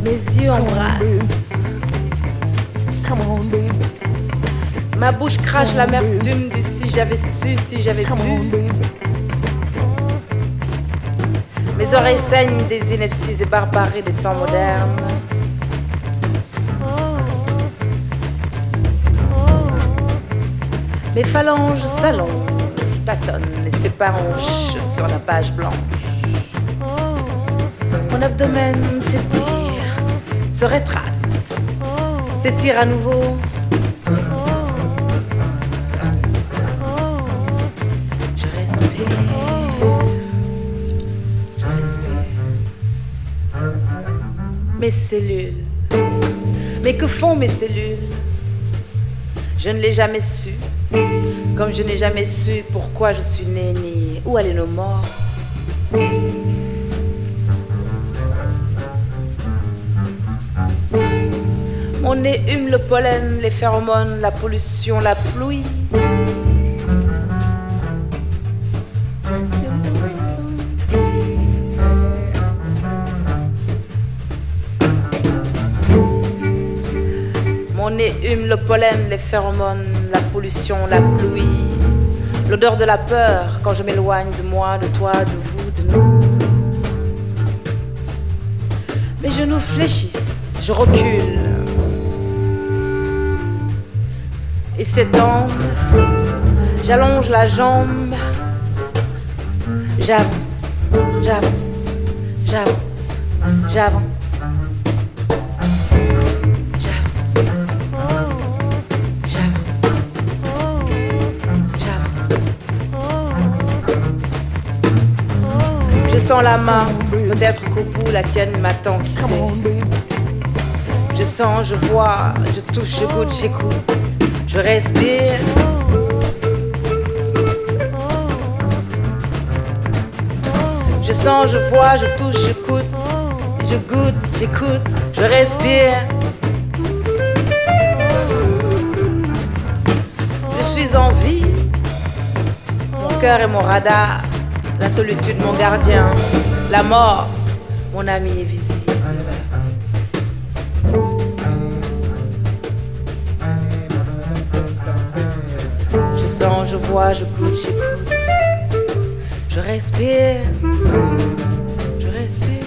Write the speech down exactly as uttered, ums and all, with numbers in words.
Mes yeux embrassent. Ma bouche crache l'amertume du si j'avais su, si j'avais pu. Mes oreilles saignent des inepties et barbaries des temps modernes. Mes phalanges s'allongent, tâtonnent et s'épanchent sur la page blanche. Mon abdomen s'étire, se rétracte, s'étire à nouveau. Je respire, je respire. Mes cellules, mais que font mes cellules? Je ne l'ai jamais su. Comme je n'ai jamais su pourquoi je suis née ni où allaient nos morts. Mon nez hume le pollen, les phéromones, la pollution, la pluie. Mon nez hume le pollen, les phéromones, la pollution, la pluie, l'odeur de la peur quand je m'éloigne de moi, de toi, de vous, de nous. Mes genoux fléchissent, je recule et s'étendent. J'allonge la jambe, j'avance, j'avance, j'avance, j'avance. La main, peut-être qu'au bout la tienne m'attend, qui sait. Je sens, je vois, je touche, je goûte, j'écoute, je respire. Je sens, je vois, je touche, je goûte, je goûte, j'écoute, je respire. Je suis en vie, mon cœur est mon radar. La solitude, mon gardien. La mort, mon ami invisible. Je sens, je vois, je goûte, j'écoute. Je respire. Je respire.